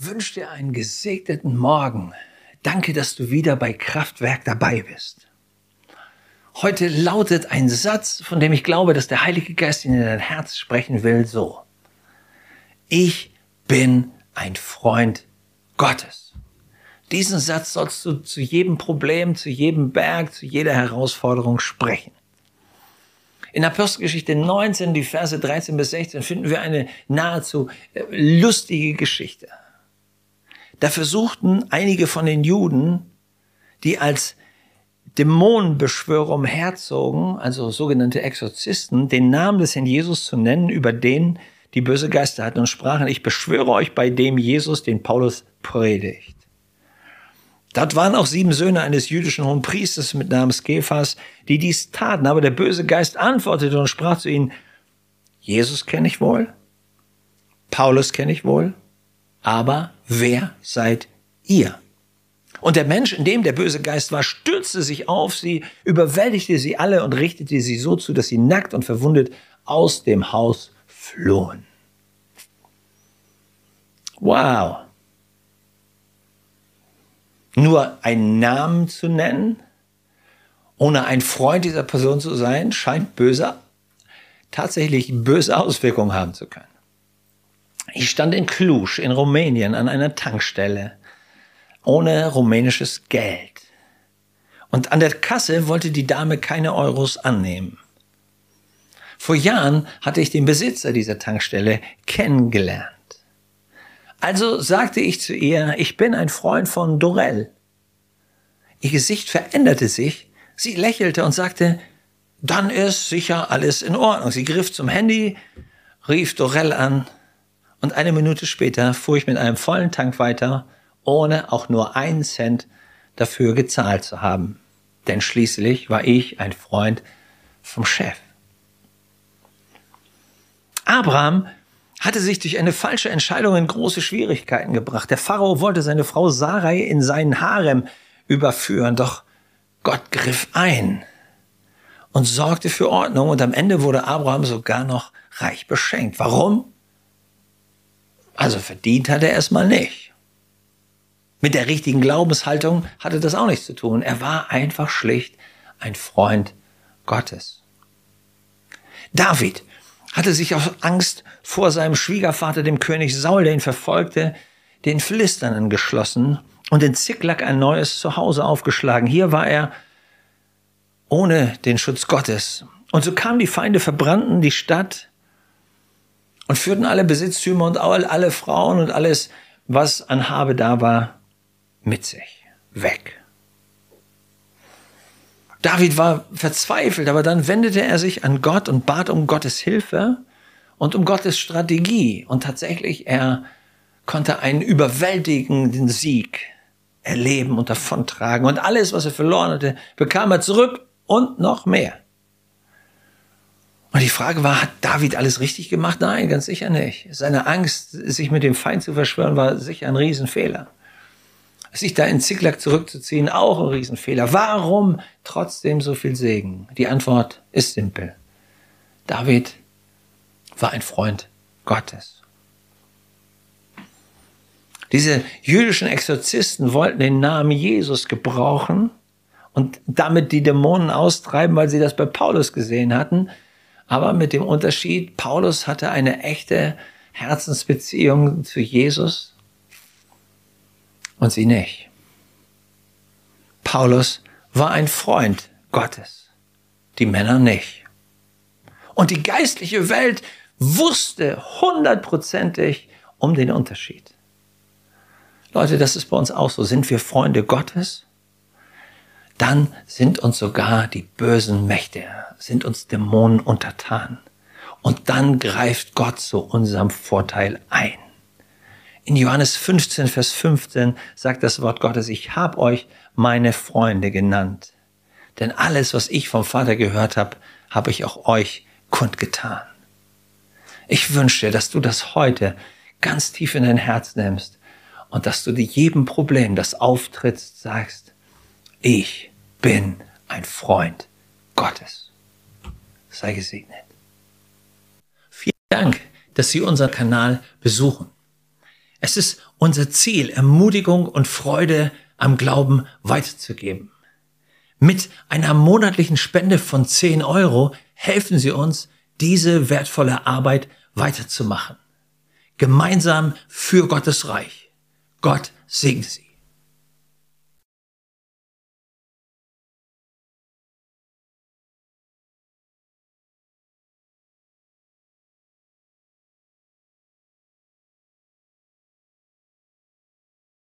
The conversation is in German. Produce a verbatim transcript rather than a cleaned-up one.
wünsche dir einen gesegneten Morgen. Danke, dass du wieder bei Kraftwerk dabei bist. Heute lautet ein Satz, von dem ich glaube, dass der Heilige Geist in dein Herz sprechen will, so: Ich bin ein Freund Gottes. Diesen Satz sollst du zu jedem Problem, zu jedem Berg, zu jeder Herausforderung sprechen. In Apostelgeschichte neunzehn, die Verse dreizehn bis sechzehn, finden wir eine nahezu lustige Geschichte. Da versuchten einige von den Juden, die als Dämonenbeschwörer umherzogen, also sogenannte Exorzisten, den Namen des Herrn Jesus zu nennen, über den die böse Geister hatten, und sprachen: Ich beschwöre euch bei dem Jesus, den Paulus predigt. Dort waren auch sieben Söhne eines jüdischen Hohenpriesters mit Namen Skephas, die dies taten. Aber der böse Geist antwortete und sprach zu ihnen: Jesus kenne ich wohl, Paulus kenne ich wohl, aber wer seid ihr? Und der Mensch, in dem der böse Geist war, stürzte sich auf sie, überwältigte sie alle und richtete sie so zu, dass sie nackt und verwundet aus dem Haus flohen. Wow! Nur einen Namen zu nennen, ohne ein Freund dieser Person zu sein, scheint böse, tatsächlich böse Auswirkungen haben zu können. Ich stand in Cluj in Rumänien an einer Tankstelle ohne rumänisches Geld. Und an der Kasse wollte die Dame keine Euros annehmen. Vor Jahren hatte ich den Besitzer dieser Tankstelle kennengelernt. Also sagte ich zu ihr: Ich bin ein Freund von Dorel. Ihr Gesicht veränderte sich. Sie lächelte und sagte: Dann ist sicher alles in Ordnung. Sie griff zum Handy, rief Dorel an und eine Minute später fuhr ich mit einem vollen Tank weiter, ohne auch nur einen Cent dafür gezahlt zu haben. Denn schließlich war ich ein Freund vom Chef. Abraham hatte sich durch eine falsche Entscheidung in große Schwierigkeiten gebracht. Der Pharao wollte seine Frau Sarai in seinen Harem überführen, doch Gott griff ein und sorgte für Ordnung, und am Ende wurde Abraham sogar noch reich beschenkt. Warum? Also verdient hat er erstmal nicht. Mit der richtigen Glaubenshaltung hatte das auch nichts zu tun. Er war einfach schlicht ein Freund Gottes. David hatte sich aus Angst vor seinem Schwiegervater, dem König Saul, der ihn verfolgte, den Philistern angeschlossen und in Ziklag ein neues Zuhause aufgeschlagen. Hier war er ohne den Schutz Gottes. Und so kamen die Feinde, verbrannten die Stadt und führten alle Besitztümer und alle Frauen und alles, was an Habe da war, mit sich weg. David war verzweifelt, aber dann wendete er sich an Gott und bat um Gottes Hilfe und um Gottes Strategie. Und tatsächlich, er konnte einen überwältigenden Sieg erleben und davontragen. Und alles, was er verloren hatte, bekam er zurück und noch mehr. Und die Frage war, hat David alles richtig gemacht? Nein, ganz sicher nicht. Seine Angst, sich mit dem Feind zu verschwören, war sicher ein Riesenfehler. Sich da in Ziklag zurückzuziehen, auch ein Riesenfehler. Warum trotzdem so viel Segen? Die Antwort ist simpel. David war ein Freund Gottes. Diese jüdischen Exorzisten wollten den Namen Jesus gebrauchen und damit die Dämonen austreiben, weil sie das bei Paulus gesehen hatten. Aber mit dem Unterschied, Paulus hatte eine echte Herzensbeziehung zu Jesus und sie nicht. Paulus war ein Freund Gottes, die Männer nicht. Und die geistliche Welt wusste hundertprozentig um den Unterschied. Leute, das ist bei uns auch so. Sind wir Freunde Gottes? Dann sind uns sogar die bösen Mächte, sind uns Dämonen untertan. Und dann greift Gott zu unserem Vorteil ein. In Johannes fünfzehn, Vers fünfzehn sagt das Wort Gottes: Ich habe euch meine Freunde genannt. Denn alles, was ich vom Vater gehört habe, habe ich auch euch kundgetan. Ich wünsche dir, dass du das heute ganz tief in dein Herz nimmst und dass du dir jedem Problem, das auftritt, sagst: Ich bin ein Freund Gottes. Sei gesegnet. Vielen Dank, dass Sie unseren Kanal besuchen. Es ist unser Ziel, Ermutigung und Freude am Glauben weiterzugeben. Mit einer monatlichen Spende von zehn Euro helfen Sie uns, diese wertvolle Arbeit weiterzumachen. Gemeinsam für Gottes Reich. Gott segne Sie.